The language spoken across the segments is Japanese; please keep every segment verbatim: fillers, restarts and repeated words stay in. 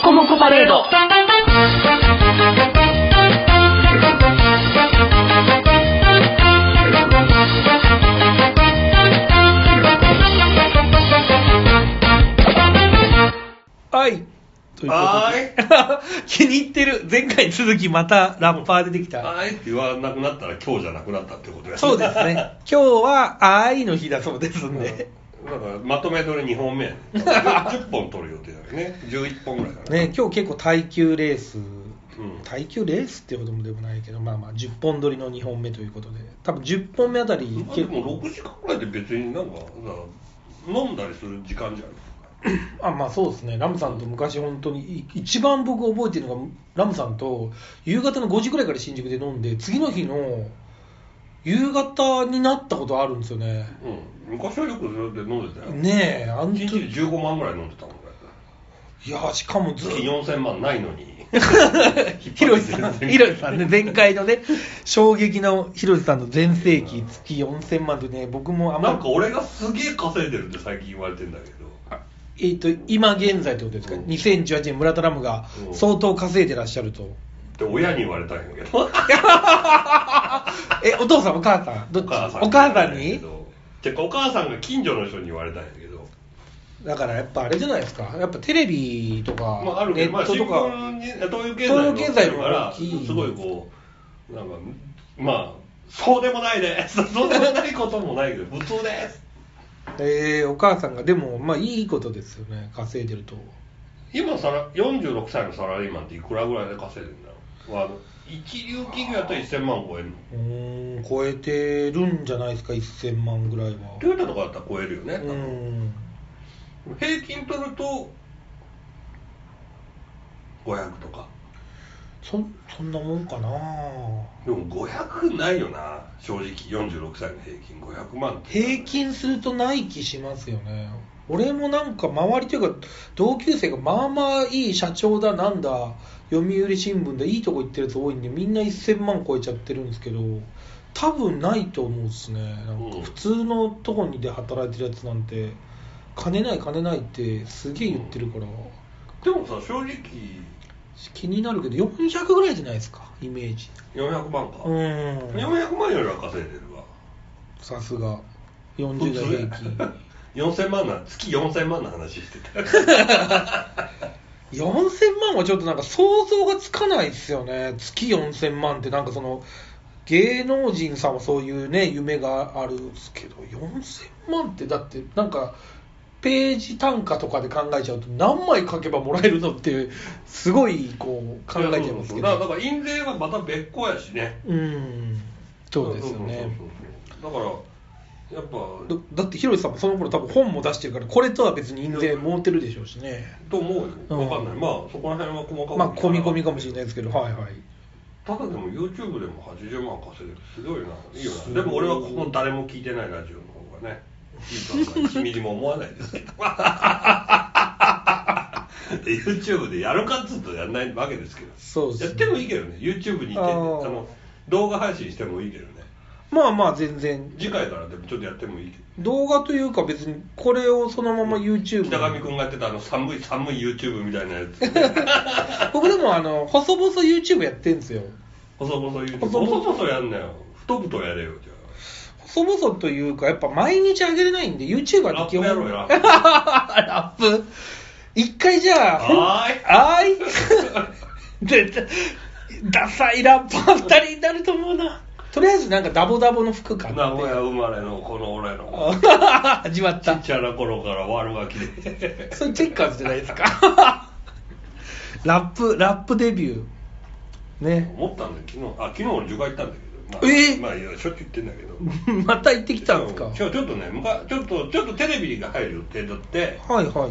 コモコパレード。 はい。ということで気に入ってる。前回続きまたラッパー出てきた。 あーいって言わなくなったら今日じゃなくなったってことですね。 そうですね。今日はあーいの日だそうですんで。 だからまとめ撮りにほんめやねじゅっぽん撮る予定だよね。じゅういっぽんぐらいかな。 ね、今日結構耐久レース、 うん、 耐久レースってほどもでもないけど、まあまあじゅっぽん撮りのにほんめということで、多分じゅっぽんめあたりまあ、でもろくじかんぐらいで別になんか飲んだりする時間じゃないあ、まあそうですね。ラムさんと昔本当に一番僕覚えてるのが、ラムさんと夕方のごじぐらいから新宿で飲んで、次の日の夕方になったことあるんですよね。 うん、昔はよくそれで飲んでたよねえ、あの時いちにちじゅうごまんぐらい飲んでたもんね。 いやしかもずっと月よんせんまんないのにひろしさん、ひろしさんね、前回のね、衝撃のひろしさんの全盛期、月よんせんまんでね、僕もあんまなんか俺がすげえ稼いでるって最近言われてんだけど、 えー、と今現在ってことですか、うん、にせんじゅうはちねん村田ラムが相当稼いでらっしゃると、 で親に言われたんやけどえお父さんお母さんどっち？ お母さんお母さんにてかお母さんが近所の人に言われたんやけど、 だからやっぱあれじゃないですか、やっぱテレビとか、 まあ、あるけど、ネットとか、まあ、新聞に東洋経済のからすごいこうなんかまあそうでもないですそうでもないこともないけど普通です。 えー、お母さんがでもまあいいことですよね、稼いでると。 今さらよんじゅうろくさいのサラリーマンっていくらぐらいで稼いでるんだろう。あの一流企業やったらせんまん超えるの。 うーん、超えてるんじゃないですか、せんまんぐらいは。 トヨタとかだったら超えるよね。 うん、 平均取るとごひゃくとか。 そ, そんなもんかな。 でもごひゃくないよな、正直。よんじゅうろくさいの平均ごひゃくまんって。 平均するとない気しますよね。俺もなんか周りというか同級生がまあまあいい社長だなんだ読売新聞でいいとこ行ってるやつ多いんで、みんないっせんまん超えちゃってるんですけど、多分ないと思うんですね。なんか普通のとこにで働いてるやつなんて金ない金ないってすげえ言ってるから、うん、 でもさ正直気になるけどよんひゃくぐらいじゃないですか、イメージ。 よんひゃくまんか。 うん、 よんひゃくまんよりは稼いでるわ、 さすがよんじゅうだい平均よんせんまんな、月よんせんまんの話してたよんせんまんはちょっとなんか想像がつかないですよね。月よんせんまんってなんかその芸能人さんはそういうね夢があるんですけど、よんせんまんってだってなんかページ単価とかで考えちゃうと何枚書けばもらえるのってすごいこう考えちゃいますけど、 だから印税はまた別個やしね。 うん、そうですよね。 だからやっぱだ, だってひろしさんもその頃多分本も出してるから、これとは別に印税もうてるでしょうしね。 と思うよ。分かんない、うん、まあそこら辺は細かく、 まあ込み込みかもしれないですけど、はいはい。 ただでも YouTube でもはちじゅうまん稼いでる、すごいな、いいよな。でも俺はこの誰も聞いてないラジオの方がねいいかないちミリも思わないですけどYouTube でやるかっつうとやんないわけですけど、 そうですね、 やってもいいけどね。 YouTube に行ってあの動画配信してもいいけどね。 まあまあ全然次回からでもちょっとやってもいいけど、動画というか別にこれをそのまま YouTube、 北上君がやってたあの寒い寒い YouTube みたいなやつ僕でもあの細々 YouTube やってるんですよ。 細々 YouTube 細々やんなよ、太くとやれよ。じゃあ細々というかやっぱ毎日上げれないんで YouTuber って基本ラップやろうよラップ一回じゃあはーいあーい絶対ダサいラッパーふたりになると思うな。とりあえずなんかダボダボの服買って、 名古屋生まれのこの俺の始まったちっちゃな頃から悪ガキでそれチェッカーズじゃないですかラップラップデビューね。 思ったんだよ昨日、あ昨日俺受会行ったんだけど、まあ、 えー、 まあいやしょっちゅう言ってんだけどまた行ってきたんですか。 ちょっとねちょっとちょっとテレビが入る予定だって、 はいはい。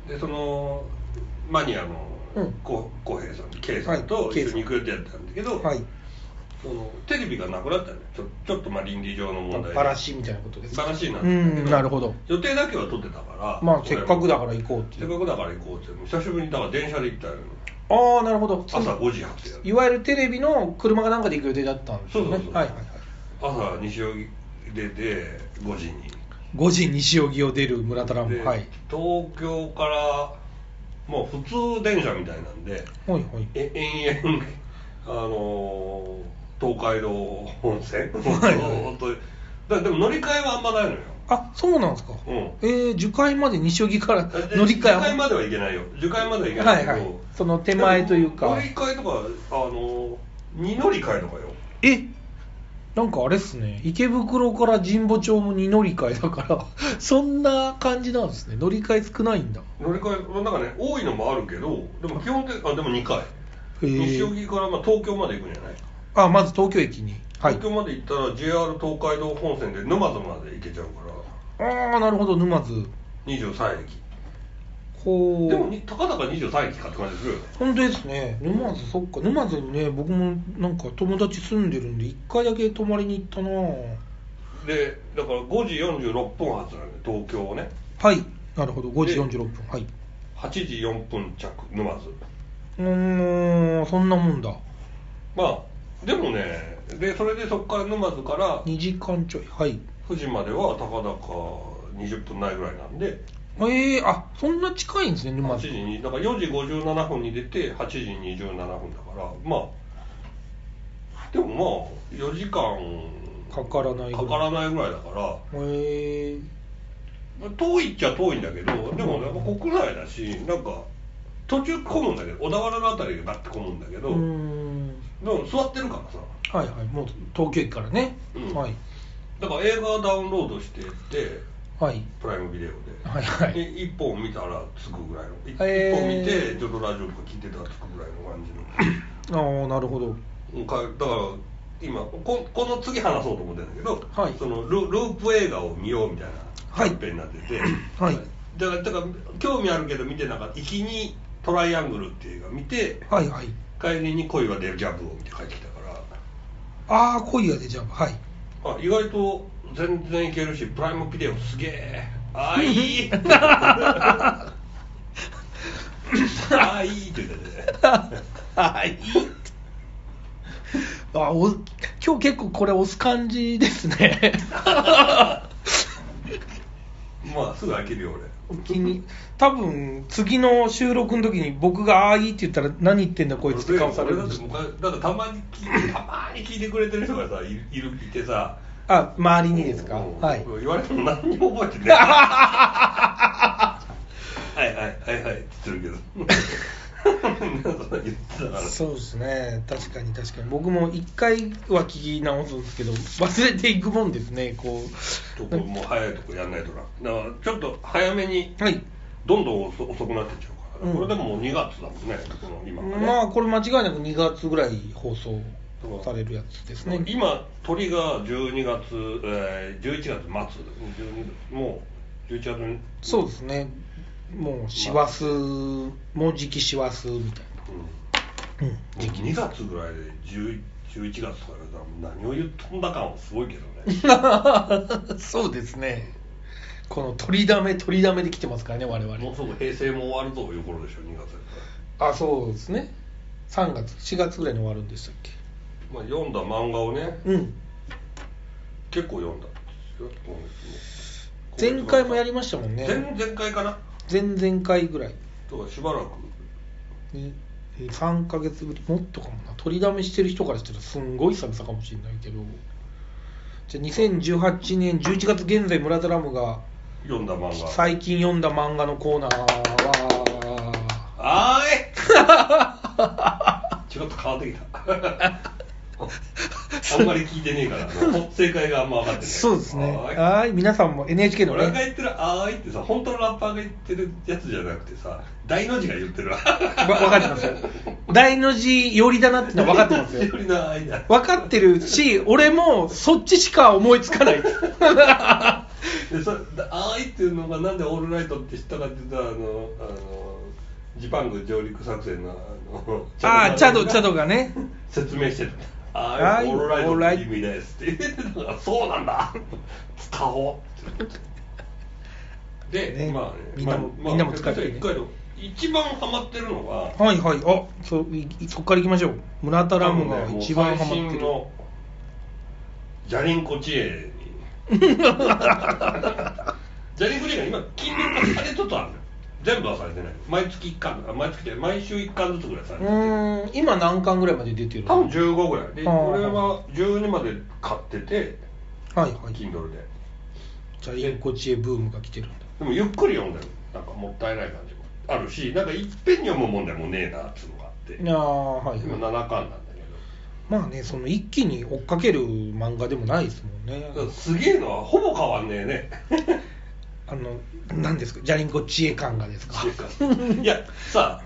でそのマニアの浩平、うん、さん K さんと一緒に行く予定やったんだけど、はい、そのテレビがなくなったね。ちょちょっとまあ倫理上の問題でバラシみたいなことですか。 バラシになってたけど、 うん、なるほど。 予定だけは取ってたから、 まあせっかくだから行こうっていう。 せっかくだから行こうって久しぶりにだから電車で行ったよ。 ああなるほど。 朝ごじ発ってやる。 いわゆるテレビの車かなんかで行く予定だったんですよね。 そうそうそう、 はいはいはい。 朝西荻出てごじにごじ西荻を出る村田ラン、はい、 東京からもう普通電車みたいなんで、 はいはい、 え延々あのー、東海道本線はいはいだでも乗り換えはあんまないのよ。 あ、そうなんですか。 うん、 えー、樹海まで西荻から乗り換え、樹海まではいけないよ。樹海まではいけないけど、はいはい、 その手前というか乗り換えとかあの二乗り換えとかよ。 え、なんかあれっすね、池袋から神保町も二乗り換えだからそんな感じなんですね。乗り換え少ないんだ。 乗り換えなんかね、多いのもあるけど、でも基本的にあでもにかい、西荻からまあ東京まで行くんじゃない。 あ、まず東京駅に、 はい、東京まで行ったら ジェイアール 東海道本線で沼津まで行けちゃうから。 ああ、なるほど、沼津にじゅうさん駅。 ほう。 でもたかだかにじゅうさん駅かって感じするよね。 本当ですね。沼津、そっか。沼津にね、僕もなんか友達住んでるんでいっかいだけ泊まりに行ったな。 でだからごじよんじゅうろっぷん発なんで東京をね。 はい、なるほど。ごじよんじゅうろっぷん、はい。 はちじよんぷん着沼津。 うーん、そんなもんだ。 まあでもね、でそれでそこから沼津からにじかんちょい、はい、 富士まではたかだかにじゅっぷんないぐらいなんで。 えー、あ、そんな近いんですね、沼津。 はちじにだからよじごじゅうななふんに出てはちじにじゅうななふんだから、まあでもまあよじかんかからないぐらいかからないぐらいだから、 へえー、遠いっちゃ遠いんだけど、でもやっぱ国内だし、なんか途中混むんだけど、小田原のあたりがバッて混むんだけど、うーん、でも座ってるからさ、 はいはい、もう東京駅からね、うん、はい、 だから映画ダウンロードしてって、はい、プライムビデオで、はいはい、でいっぽん見たらつくぐらいの、いっぽん見てちょっとラジオとか聞いてたらつくぐらいの感じのああ、なるほど。 だから今 こ, この次話そうと思ってるんだけど、はい、その ル, ループ映画を見ようみたいなキャンペーンになってて、はいはい、だからだから興味あるけど見てなかった行きにトライアングルっていう映画見て、はいはい、帰りに恋はデジャブを見て帰ってきたから。 ああ、恋はデジャブ、はい。 あ、意外と全然いけるし、プライムビデオすげえ、あーいいあーいいって言っててあーいいあ、お今日結構これ押す感じですねまあすぐ飽きるよ俺。 気に多分次の収録の時に僕がああいいって言ったら何言ってんだこいつって顔される。 だってだってたまに聞いてたまに聞いてくれてる人がさいるいるいてさ。 あ、周りにですか。はい。 言われても何にも覚えてないはいはいはいはいって言ってるけどそうですね、確かに確かに僕もいっかいは聞き直すんですけど忘れていくもんですね。こうとこもう早いとこやんないとな。だからちょっと早めにどんどん 遅, 遅くなってっちゃうから、うん、これでももうにがつだもんね、この今ね。 まあこれ間違いなくにがつぐらい放送されるやつですね。 今鳥がじゅうにがつ、えー、じゅういちがつ末、じゅうにもうじゅういちがつに。 そうですね、もう師走、もうじき師走みたいな、 うんうん、にがつぐらいでじゅういちがつとか言われたら何を言っとんだかもすごいけどねそうですね、この取りだめ取りだめで来てますからね我々。 もうすぐ平成も終わるという頃でしょにがつだったら。あ、そうですね、さんがつしがつぐらいに終わるんでしたっけ。 まあ、読んだ漫画をね、うん、結構読んだんですよ。前回もやりましたもんね。 前々回かな、 前々回ぐらいとかしばらくにさんかげつぶりもっとかもな。取りだめしてる人からしたらすんごい久々かもしれないけど、じゃあにせんじゅうはちねんじゅういちがつ現在村田ラムが読んだ漫画、 最近読んだ漫画のコーナーはあーいちょっと変わってきたあんまり聞いてねえから正解があんま分かってない。 そうですね。はい、皆さんも エヌエイチケー のね、 俺が言ってるあーいってさ、本当のラッパーが言ってるやつじゃなくてさ、大の字が言ってるわ分かってますよ。大の字寄りだなってのは分かってますよ。 寄りの間分かってるし、俺もそっちしか思いつかないでそあーいっていうのがなんでオールライトって知ったかって言ったら、あのあのジパング上陸作戦のあのあーチャドチャドがね説明してた。ああ、オールライトって意味ですって言ってたから、そうなんだ使おうで、ね、まあ、ね、 みんなも、まあ、みんなも使ってる、ね、 一番ハマってるのが、 はいはい、あ、そ, そっから行きましょう。村田ラムが一番ハマってる、ね、のジャリンコ知恵にジャリンコ知恵が今近隣化されつつあるのよ。 全部はされてない。毎月いっかん、毎月で毎週いっかんずつぐらいされてる。うーん、今何巻ぐらいまで出てる？ 多分じゅうごぐらいで、俺はじゅうにまで買ってて、 はいはい、 Kindle で。 じゃあインコ知恵ブームが来てるんだ。 でもゆっくり読んでる、なんかもったいない感じもあるし、なんかいっぺんに読む問題もねえなっていうのがあって。 いやー、はい、はい、 今ななかんなんだけど。まあね、その一気に追っかける漫画でもないですもんね。 すげえのはほぼ変わんねえね。 あの何ですか、ジャリンコ知恵感がですか。 いやさ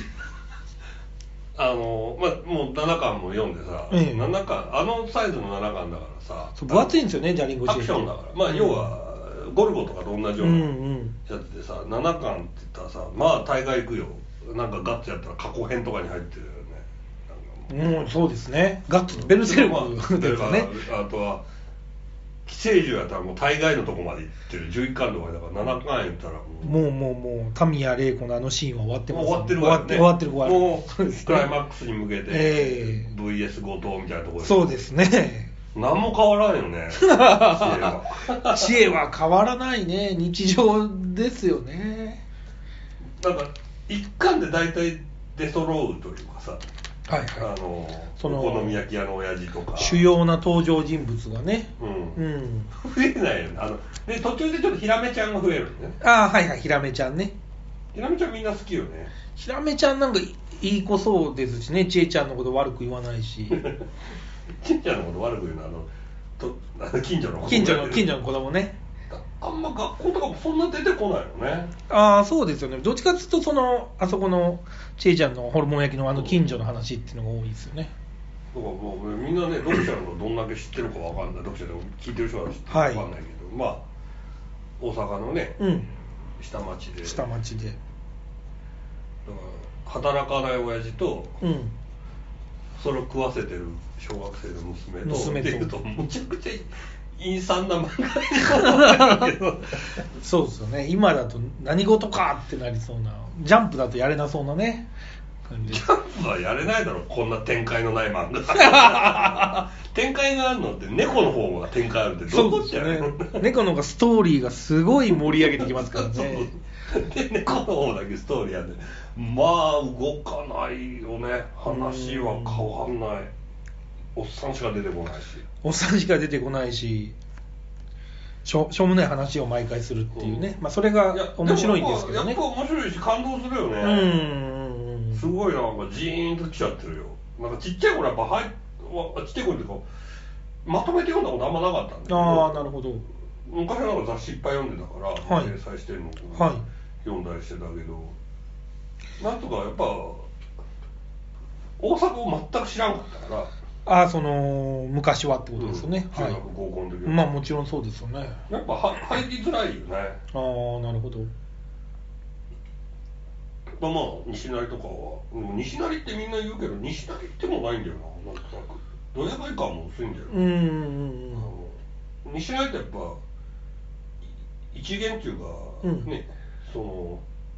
あのまあもうななかんも読んでさ、ええ、ななかんあのサイズのななかんだからさ、 分厚いんですよね、ジャリンコ知恵。 アクションだから、まあ要はゴルゴとかと同じようなやつでさ、うんうん、ななかんって言ったらさ、まあ大概いくよ。なんかガッツやったら過去編とかに入ってるよね。うん、そうですね。ガッツベルセルクですよね。 あとは寄生獣やったらもう大概のとこまで行ってるじゅういっかんとかだからななかん言ったらもうもうもうもうタミヤ玲子のあのシーンは終わってます、 ね、終わってるわ、ね、 終わってる終わってるもうクライマックスに向けて、えー、ブイエス 後藤みたいなところでそうですね。 何も変わらんよね。知恵は知恵は変わらないね。日常ですよね。 なんか一巻で大体出揃うというかさ、 はいはい、 あのそのお好み焼き屋の親父とか主要な登場人物がね、 うんうん、増えないよね。あので途中でちょっとヒラメちゃんが増えるね。 ああ、はいはい、ヒラメちゃんね。 ヒラメちゃんみんな好きよね。 ヒラメちゃんなんかいい子そうですしね。ちえちゃんのこと悪く言わないし。 ちえちゃんのこと悪く言うのはあのとあの近所の子供近所の近所の子供ね。 あんま学校とかもそんな出てこないのね。 ああ、そうですよね。どっちかっていうとそのあそこのちえちゃんのホルモン焼きのあの近所の話っていうのが多いですよね。 だからもうみんなね、読者のどんだけ知ってるかわかんない。読者でも聞いてる人は知ってるかわかんないけど、はい、まあ大阪のね、うん、下町で下町でだから働かない親父と、うん、それを食わせてる小学生の娘と娘とっていうとむちゃくちゃ陰惨な漫画にそうですよね。今だと何事かってなりそうな、ジャンプだとやれなそうなね感じ。 ジャンプはやれないだろ、こんな展開のない漫画。展開があるのって猫の方が展開あるってどこっちゃうの、 ね、猫の方がストーリーがすごい盛り上げてきますからね。 で猫の方だけストーリーあるんで、まあ動かないよね。話は変わんない。おっさんしか出てこないしおっさんしか出てこないししょ, しょうもない話を毎回するっていうね、うん、まあそれが面白いんですけどね。 やっぱ面白いし感動するよね。うん、すごいなんかジーンときちゃってるよ。なんかちっちゃい頃やっぱはいちっちゃい頃ってこうまとめて読んだことあんまなかったんだけど。 ああ、なるほど。 昔なんか雑誌いっぱい読んでたから、はい、掲載してるのを読んだりしてたけど、なんとかやっぱ大阪を全く知らんかったから。 ああ、その昔はってことですよね。 うん、中学、高校の時は。 まあもちろんそうですよね。 やっぱは入りづらいよね。ああ、なるほど。 まあまあ西成とかは、西成ってみんな言うけど西成ってもないんだよな。なんとなくどやかい感も薄いんだよ。うんうんうん。あの西成ってやっぱ一元っていうか、うん、ね、その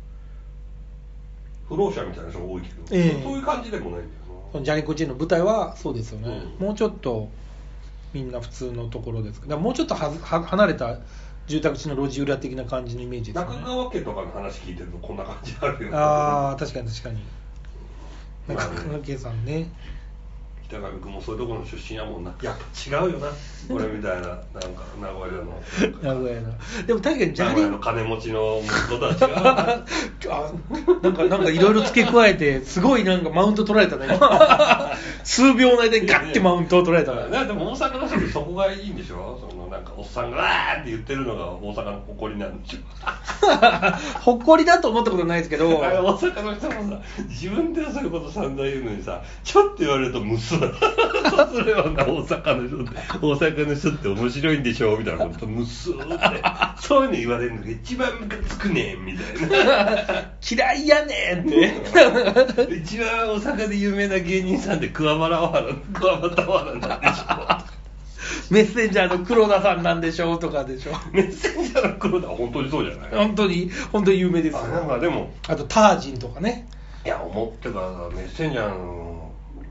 不老者みたいな人が多いけど、えー、そういう感じでもないんだよ。 ジャリンコ知恵の舞台はそうですよね、うん、もうちょっとみんな普通のところですけど、もうちょっとはは離れた住宅地の路地裏的な感じのイメージですね。 中川家とかの話聞いてるとこんな感じあるよね。 ああ、確かに確かに、まあね、中川家さんね。 北上君もそういうところの出身やもんな。やっぱ違うよな俺みたいな、なんか名古屋の名古屋のでも確かにジャリン名古屋の金持ちの息子とは違うな。 あ、なんかなんかいろいろ付け加えてすごいなんかマウント取られたね数秒の間にガッてマウントを取られたね。 でも大阪の人ってそこがいいんでしょ。そのなんかおっさんがわーって言ってるのが大阪の誇りなんでしょ。 誇りだと思ったことないですけど、 大阪の人もさ、自分ではそういうこと散々言うのにさ、ちょっと言われるとムスだ。それはな、大阪の人って大阪の人って面白いんでしょみたいなことムスってそういうの言われるのが一番ムカつくねんみたいな。 嫌いやねんって一番大阪で有名な芸人さんで桑原原桑原原なんでしょ。 メッセンジャーの黒田さんなんでしょうとかでしょ。 メッセンジャーの黒田は本当にそうじゃない。 本当に本当に有名ですよ。 あ、なんかでもあとタージンとかね。 いや思ってからメッセンジャーの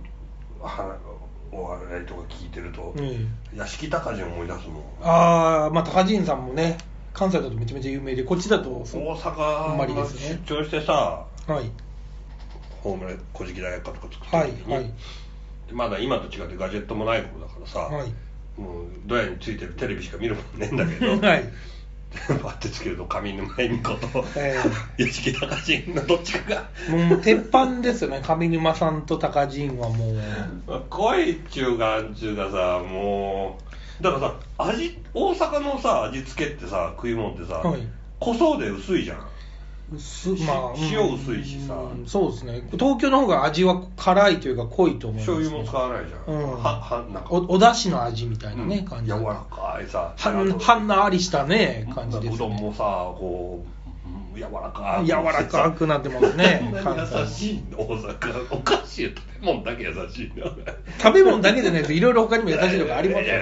お笑いとか聞いてると、うん、屋敷隆人思い出すもん。 ああ、まあ高人さんもね関西だとめちゃめちゃ有名で、こっちだと大阪に出張してさ、 はい、 ホームレ古事記大学科とか作ってる時に、はいはい、まだ今と違ってガジェットもない頃だからさ、はい、もうドヤについてるテレビしか見るもんねえんだけど、はい、バッてつけると上沼恵美子と、えー、吉木隆人のどっちかがもう鉄板ですよね。上沼さんと隆人はもう恋っちゅうがんちゅうがさ、もうだからさ、味大阪のさ味付けってさ、食い物ってさ、はい、濃そうで薄いじゃん。まあ、塩薄いしさ、 うん、そうですね。東京の方が味は辛いというか濃いと思います、ね、 醤油も使わないじゃん、うん、ははなんか お, お出汁の味みたいなね、うん、感じ柔らかいさ、 はんはんなりしたね感じですね。 うどんもさ、こう柔らかい柔らかくなってますね。 優しいの大阪、お菓子食べ物だけ優しいの。 食べ物だけじゃないといろいろ他にも優しいのがありますよ。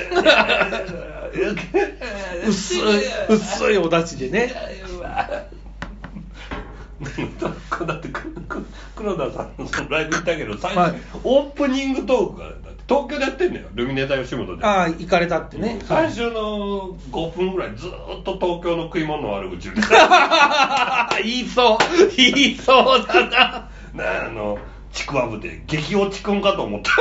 薄い薄いお出汁でね。 だって黒田さんのそのライブ行ったけど、最初、はい、オープニングトークがだって東京でやってんだよ、ルミネーター吉本で。 ああ、行かれたってね。 最初のごふんぐらいずっと東京の食い物の悪口言って言いそう言いそうだな。 なあのちくわぶで激落ちくんかと思った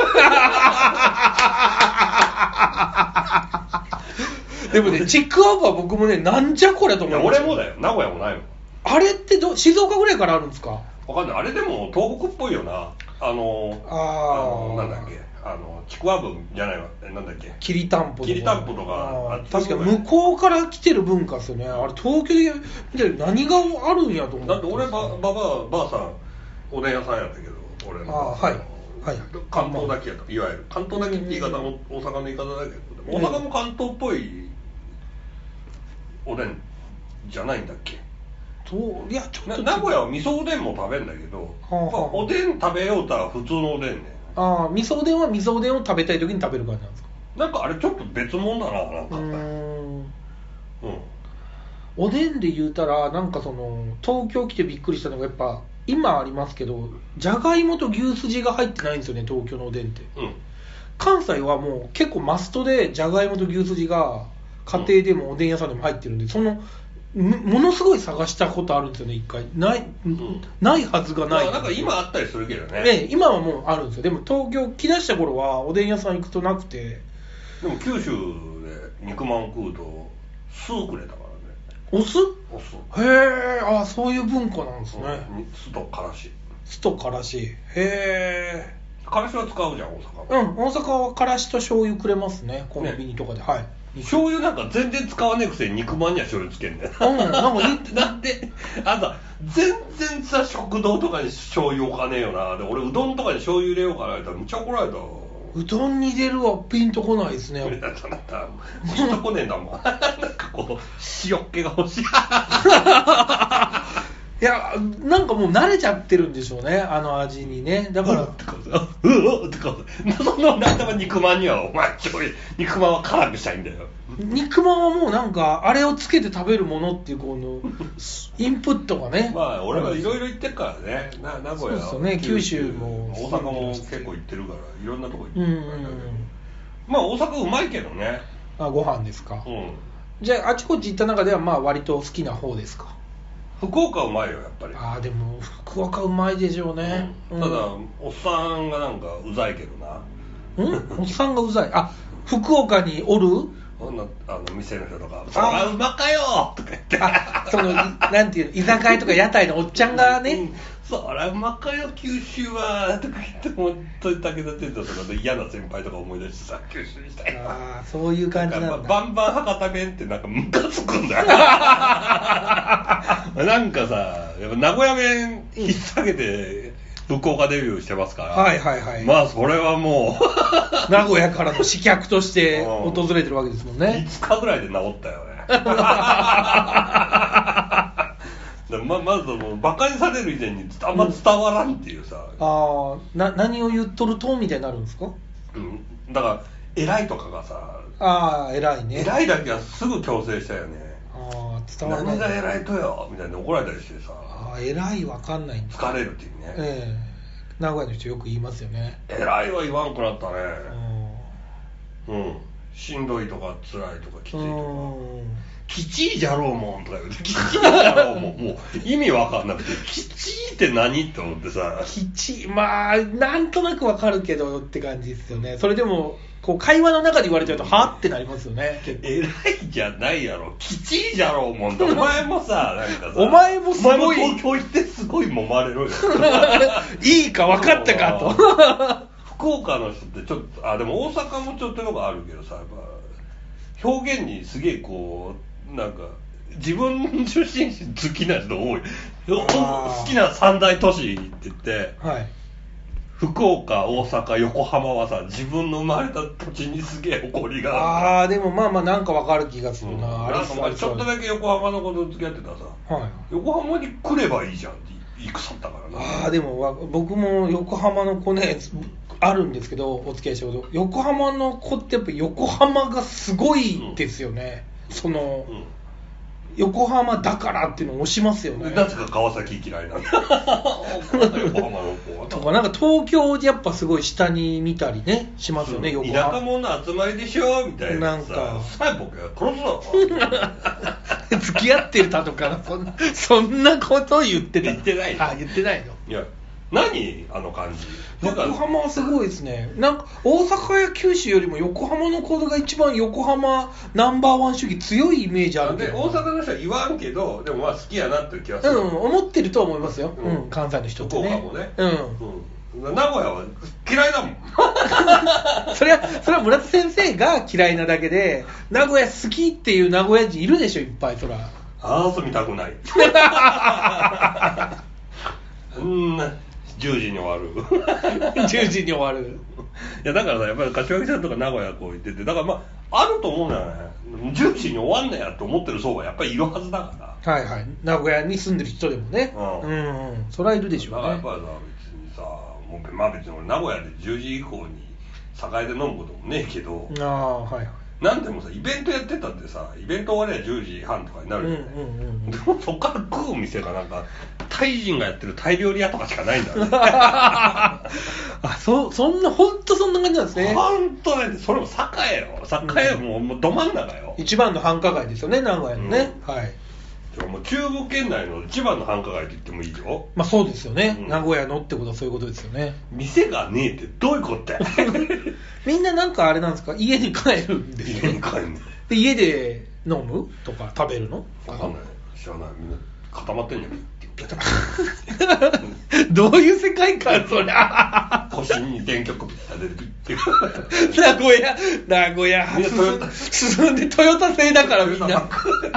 でもね、ちくわぶは僕もね、なんじゃこれと思って。俺もだよ、名古屋もないもん。 あれってど静岡ぐらいからあるんですか？ わかんない。あれでも東北っぽいよな。あのああのなんだっけ、あのちくわぶじゃないわ、なんだっけ、 きりたんぽとか。 きりたんぽとか。 確か向こうから来てる文化ですよね。あれ東京で見て何があるんやと思って。 だって俺ばばばばあさんおでん屋さんやったけど、俺のあはいはい関東炊きやった。いわゆる関東炊きって言い方も大阪の言い方だけど、大阪も関東っぽいおでんじゃないんだっけ？ いやちょっと名古屋は味噌おでんも食べるんだけど、はあはあ、まあ、おでん食べようとは普通のおでんね。 ああ、味噌おでんは味噌おでんを食べたい時に食べる感じなんですか？ なんかあれちょっと別物だな、なんか。うーん、うん、 おでんで言うたらなんかその東京来てびっくりしたのが、やっぱ今ありますけどじゃがいもと牛すじが入ってないんですよね、東京のおでんって、うん、関西はもう結構マストでじゃがいもと牛すじが家庭でもおでん屋さんでも入ってるんで、そのものすごい探したことあるんですよね、一回ない、うん、ないはずがない、 まあ、なんか今あったりするけどね。 ね、今はもうあるんですよ。でも東京来だした頃はおでん屋さん行くとなくて。 でも九州で肉まん食うと酢くれたからね。お酢？お酢。へえ、あ、そういう文化なんですね。 酢とからし。 酢とからし。へえ。 からしは使うじゃん、大阪は。うん、大阪はからしと醤油くれますね、コンビニとかで、ね、はい。 醤油なんか全然使わねえくせに肉まんには醤油つけんねん。 うん、なんか言ってだってあんた全然さ、食堂とかに醤油置かねえよな。で俺うどんとかに醤油入れようかなって言ったらむっちゃ怒られた。 うどんに入れるはピンとこないですね。 ピンとこねえんだもん。なんかこう塩っ気が欲しい。 いや、なんかもう慣れちゃってるんでしょうね、あの味にね。だからうううとかその頭肉まんにはお前ちょい肉まんは辛くしたいんだよ。 肉まんはもうなんかあれをつけて食べるものっていうこのインプットがね。 まあ俺はいろいろ行ってるからね。な名古屋、 そうですよね、九州も大阪も結構行ってるからいろんなとこ行ってるからだけど、まあ大阪うまいけどね。 あ、ご飯ですか。うん。じゃああちこち行った中ではまあ割と好きな方ですか。 福岡うまいよやっぱり。 ああ、でも福岡うまいでしょうね、 うん、ただ、うん、おっさんがなんかうざいけどな。 うんおっさんがうざい。あ、福岡におるあの店の人とか「そらうまかよ!」とか言って、 あ、そのなんていう居酒屋とか屋台のおっちゃんがね、うん、 そらうまかよ九州はとか言って、本当に武田鉄矢とかで嫌な先輩とか思い出してさ、九州にしたいな。 ああ、そういう感じなんだ。 なんかバンバン博多弁ってなんかムカつくんだよ。なんかさ、やっぱ名古屋弁引っ提げて福岡デビューしてますから、 はいはいはい、 まあそれはもう名古屋からの刺客として訪れてるわけですもんね。 いつかぐらいで治ったよね。ま, まずもうバカにされる以前にあんま伝わらんっていうさ、うん、 あな何を言っとるとみたいになるんですか、 うん、だから偉いとかがさ、 ああ偉いね、 偉いだけはすぐ強制したよね。 ああ伝わらない、 何が偉いとよみたいに怒られたりしてさ、 ああ偉いわかんないんだ、 疲れるっていうね、ええー、名古屋の人よく言いますよね。 偉いは言わんくなったね。うん、 しんどいとか辛いとかきついとかきちいじゃろうもんとか言うてきちいじゃろうもんもう意味わかんなくてきちいって何って思ってさきちいまあなんとなくわかるけどって感じですよね。それでもこう会話の中で言われちゃうとはってなりますよね。 偉いじゃないやろきちいじゃろうもんってお前もさなんかさお前もすごいお前も東京行ってすごい揉まれろよいいか分かったかと福岡の人ってちょっとあでも大阪もちょっとのがあるけどさやっぱ表現にすげえこうなんか自分出身地好きな人多い好きな三大都市って言って、はい、福岡大阪横浜はさ自分の生まれた土地にすげえ誇りがある。あーでもまあまあなんか分かる気がするな、うん、 あなんかまあちょっとだけ横浜のこと付き合ってたらさ、はい、横浜に来ればいいじゃんって戦ったからな。 あでも僕も横浜の子ねあるんですけどお付き合いしたこと横浜の子ってやっぱ横浜がすごいですよね、うん、その、うん、横浜だからっていうのを推しますよね。 なぜか川崎嫌いなんだ横浜の子はとかなんか東京でやっぱすごい下に見たりねしますよね、 横浜田舎者の集まりでしょみたいなさなんかさあ僕が殺すぞ付き合ってたとかそんなそんなことを言ってた言ってないあ言ってないのいや何あの感じ横浜はすごいですね。なんか大阪や九州よりも横浜の子が一番横浜ナンバーワン主義強いイメージあるけど大阪の人は言わんけどでもまあ好きやなっていう気がする、 うん、思ってるとは思いますよ、うんうん、関西の人ってね福岡もね、うんうん、名古屋は嫌いだもんそれはそれは村田先生が嫌いなだけで名古屋好きっていう名古屋人いるでしょいっぱい。そらああ遊びたくないうんじゅうじに終わるじゅうじに終わるいやだからさやっぱり柏木さんとか名古屋こう行っててだからまああると思うんだよねじゅうじに終わんねやって思ってる層がやっぱりいるはずだからはいはい名古屋に住んでる人でもねうん、うんうん、それはいるでしょうね。 だからやっぱりさ別にさもうまあ別に俺名古屋でじゅうじ以降に栄で飲むこともねえけどああはいはいなんでもさイベントやってたってさイベント終わりはじゅうじはんとかになるじゃない、うんうんうん、でもそっから食う店がなんかタイ人がやってるタイ料理屋とかしかないんだねあそそんな本当そんな感じなんですね。 本当ねそれも栄よ栄もう、もうど真ん中よ一番の繁華街ですよね名古屋のね、うん、はいもう中部圏内の一番の繁華街って言ってもいいよ。 まあそうですよね、うん、名古屋のってことはそういうことですよね。 店がねえってどういうことやみんななんかあれなんですか家に帰るんですよ。 家に帰るので家で飲むとか食べるの分かんない知らないみんな固まってんじゃんどういう世界観それ腰に電極ピッタ出てくって名古屋名古屋進んでトヨタ製だからみんな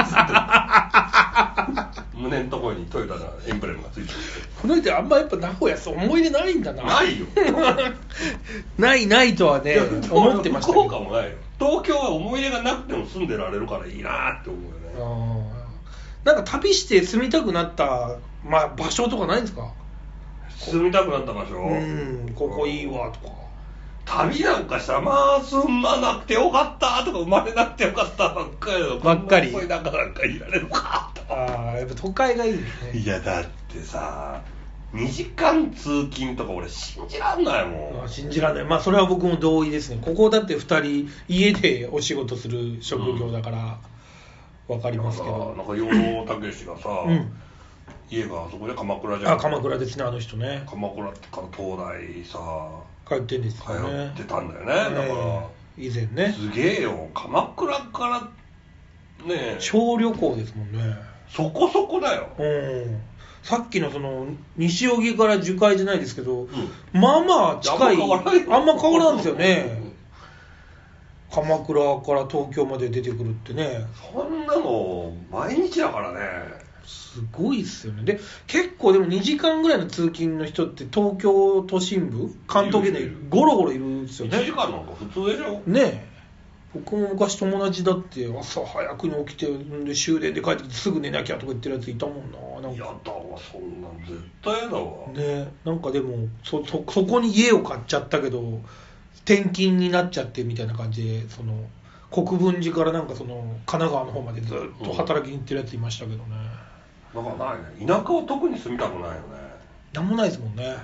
胸のところにトヨタのエンブレムがついてる。 この人あんまやっぱ名古屋そう思い出ないんだな。 ないよないないとはね思ってましたけど。 福岡もないよ。東京は思い出がなくても住んでられるからいいなって思うよね。 あなんか旅して住みたくなった、まあ、場所とかないんですか？ 住みたくなった場所うんここいいわとか。 旅なんかしたらまあ住まなくてよかったとか生まれなくてよかったばっかりよばっかりこんななんかなんかいられるかとああやっぱ都会がいいですね。 いやだってさにじかん通勤とか俺信じらんないもん。 あ信じらんない。まあそれは僕も同意ですね。ここだってふたり家でお仕事する職業だからわかりますけど、 うん、なんか養老たけしがさ、うん、家があそこで鎌倉じゃん。 あ鎌倉ですねあの人ね。 鎌倉から東大さ通ってんですよね。 通ってたんだよね、えー、だから以前ねすげえよ鎌倉からね小旅行ですもんね。 そこそこだよ。 うんさっきのその西荻から樹海じゃないですけど、うん、まあまあ近いあんま変わらんですよね、うん、鎌倉から東京まで出てくるってね。 そんなの毎日だからね。 すごいっすよね。で結構でもにじかんぐらいの通勤の人って東京都心部関東圏でゴロゴロいるんですよね。 いちじかんなんか普通でしょねえ。僕も昔友達だって朝早くに起きてで終電で帰ってきてすぐ寝なきゃとか言ってるやついたもんな。なんかやだわそんなん絶対やだわね。なんかでも そ, そ, そこに家を買っちゃったけど転勤になっちゃってみたいな感じでその国分寺からなんかその神奈川の方までずっと働きに行ってるやついましたけどね、 うん、だからないね。田舎は特に住みたくないよね。 なんもないですもんね。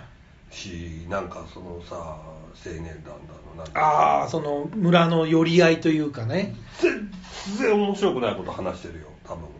し、なんかそのさ青年団だのなんかああその村の寄り合いというかね、 全然面白くないこと話してるよ多分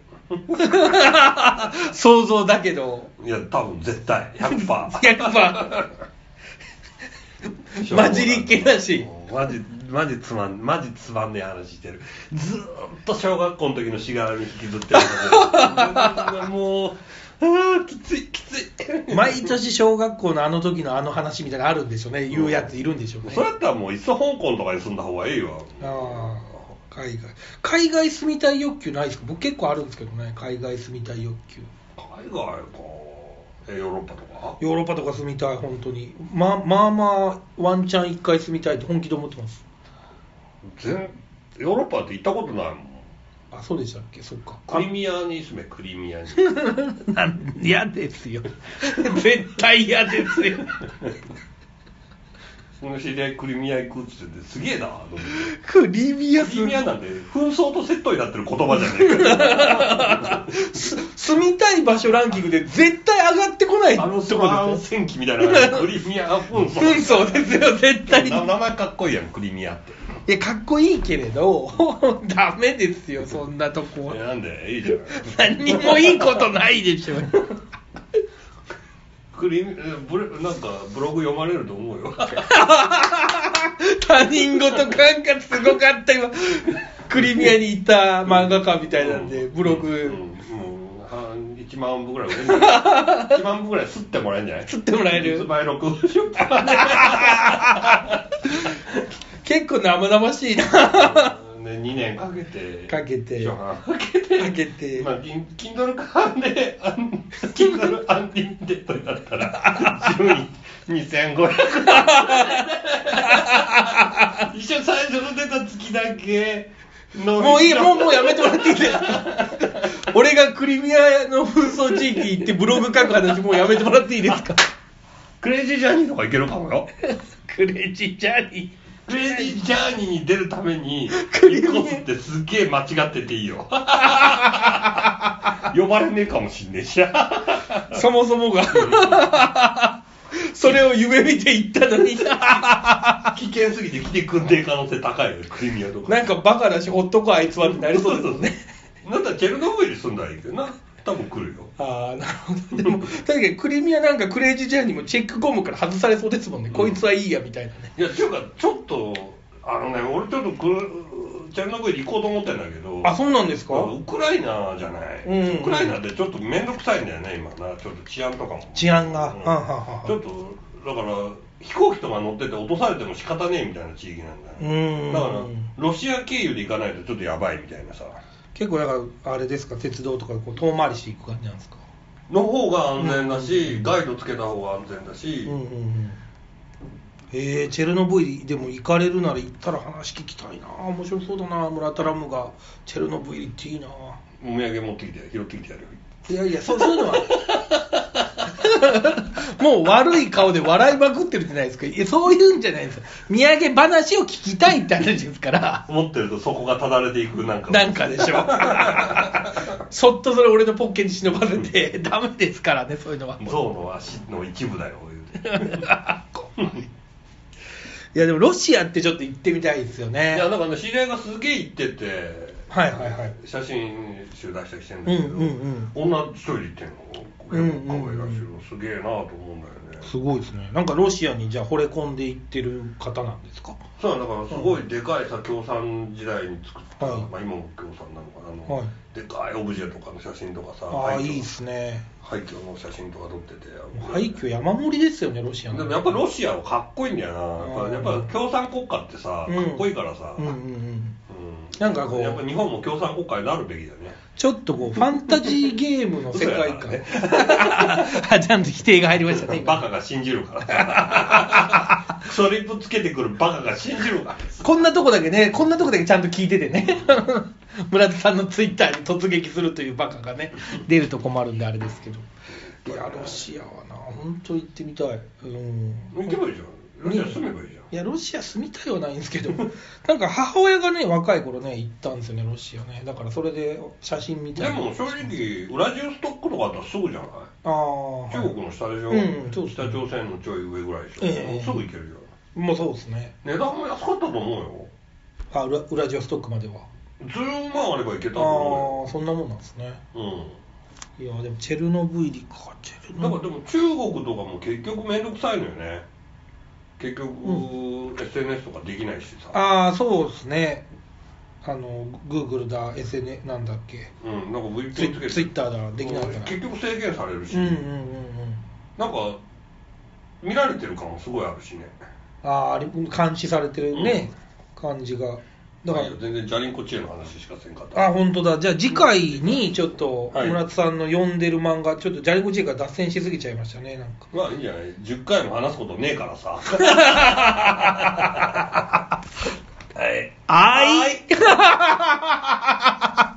想像だけど、 いや多分絶対 ひゃくパーセントひゃくパーセント 混じりっけだし、 マジマジつまんマジつまんねえ話してる。ずーっと小学校の時のしがらみ引きずってるもうあーきついきつい毎年小学校のあの時のあの話みたいなのあるんでしょうね、言うやついるんでしょうね。 それだったらもういっそ香港とかに住んだ方がいいわ。 ああ海外海外住みたい欲求ないですか？僕結構あるんですけどね、海外住みたい欲求。 海外かえヨーロッパとかヨーロッパとか住みたい、本当にまあまあまあワンチャン一回住みたいって本気で思ってます。 全ヨーロッパって行ったことないもん。 あ、そうでしたっけ？そっか。 クリミアに住め、クリミアになん嫌ですよ絶対嫌ですよその知り合いクリミア行くっつっててすげえなと思って。 クリミアクリミアなんて紛争とセットになってる言葉じゃねえか住みたい場所ランキングで絶対上がってこないあのスワン戦記みたいな感じクリミア紛争紛争ですよ絶対名前かっこいいやんクリミアって。 いやかっこいいけれどダメですよそんなとこ。 なんでいいじゃん何にもいいことないでしょクリブレなんかブログ読まれると思うよ他人事感覚すごかった今クリミアに行った漫画家みたいなんで、うん、ブログ、 うんうん、いちまんぶぐらい売れるんじゃないいちまんぶぐらい吸ってもらえるんじゃない吸ってもらえる発売録出版結構生々しいなね、にねんかけてかけてかけてかけてまあ Kindle 版で Kindle アンリミテッドになったら順位にせんごひゃく一緒最初の出た月だけのもういいもうもうやめてもらっていいですか俺がクリミアの紛争地域行ってブログ書く話もうやめてもらっていいですかクレイジージャーニーとかいけるかもよクレイジージャーニークレイジージャーニーに出るために行こうってすっげえ間違ってていいよ呼ばれねえかもしんねえしそもそもがそれを夢見て行ったのに危険すぎて来てくんねえ可能性高いよクリミアとか。 なんかバカだしほっとこあいつはってなりそうですもんねなんだチェルノブイリ住んだらいいけどな多分来るよ。 ああなるほど。でも確かにクリミアなんかクレイジージャーニーもチェックゴムから外されそうですもんね、うん、こいつはいいやみたいなね。 いやっていうかちょっとあのね俺ちょっとクチェルノブイリ行こうと思ってんだけど。 あそうなんですか。 ウクライナじゃない、うんうん、ウクライナってちょっと面倒くさいんだよね今なちょっと治安とかも治安が、うん、はんはんはんちょっとだから飛行機とか乗ってて落とされても仕方ねえみたいな地域なんだよ。うんだからロシア経由で行かないとちょっとやばいみたいなさ。結構だからあれですか鉄道とかこう遠回りしていく感じなんですか。 の方が安全だし、うん、ガイドつけた方が安全だし、うんうんうん、 えー、チェルノブイリでも行かれるなら行ったら話聞きたいな。面白そうだな。村田ラムがチェルノブイリっていいな。 お土産持ってきて拾ってきてやるよ。 いやいや そ, そういうのはもう悪い顔で笑いまくってるじゃないですか。いやそういうんじゃないですよ。土産話を聞きたいって話ですから思ってるとそこがただれていくなんかなんかでしょそっとそれ俺のポッケに忍ばせて、うん、ダメですからねそういうのは。 象の足の一部だよ言うていやでもロシアってちょっと行ってみたいですよね。 いやなんかね知り合いがすげえ行っててはいはいはい写真集出したりしてるんだけど、うんうんうん、女一人で行ってんの可愛らしいのすげえなと思うんだよね。 すごいですね。なんかロシアにじゃあ惚れ込んでいってる方なんですか。 そうだからすごいでかいさ共産時代に作った、はい、まあ、今も共産なのかなあの、はい、でかいオブジェとかの写真とかさああいいですね。 廃墟の写真とか撮ってて廃墟山盛りですよねロシアの。 でもやっぱロシアはかっこいいんだよな。やっぱ共産国家ってさ、うん、かっこいいからさ、うんうんうんうん、なんかこうやっぱ日本も共産国家になるべきだよね。 ちょっとこうファンタジーゲームの世界観ねちゃんと否定が入りましたね。 バカが信じるからクソリップつけてくるバカが信じるからこんなとこだけねこんなとこだけちゃんと聞いててね村田さんのツイッターに突撃するというバカがね出ると困るんであれですけど。いやロシアはな本当行ってみたい。うん行けばいいじゃん。ロシア住めばいいじゃん。 いやロシア住みたいはないんですけどなんか母親がね若い頃ね行ったんですよねロシアね。だからそれで写真見たりでも正直ウラジオストックとかだったらすぐじゃない。ああ中国の下でしょ、うん、そう北朝鮮のちょい上ぐらいでしょ、えー、すぐ行けるよ。 もうそうですね。 値段も安かったと思うよ。 あウラウラジオストックまではじゅうまんあれば行けたと思うよ。 ああそんなもんなんですね。うんいやでもチェルノブイリかチェルノブイリだからでも中国とかも結局面倒くさいのよね。結局、うん、エスエヌエス とかできないしさ。 ああそうですね。あの Google だ エスエヌエス なんだっけ、 うんなんか ブイピーエヌ つけて Twitter だできないから、 結局制限されるし、 うんうんうんうん、 なんか見られてる感もすごいあるしね。 ああ監視されてるね、うん、感じが。 だから全然ジャリンコチェの話しかせんかった。 あ本当だ。じゃあ次回にちょっと村津さんの読んでる漫画、はい、ちょっとジャリンコチェから脱線しすぎちゃいましたね。なんかまあいいんじゃない。じゅっかいも話すことねえからさはいはい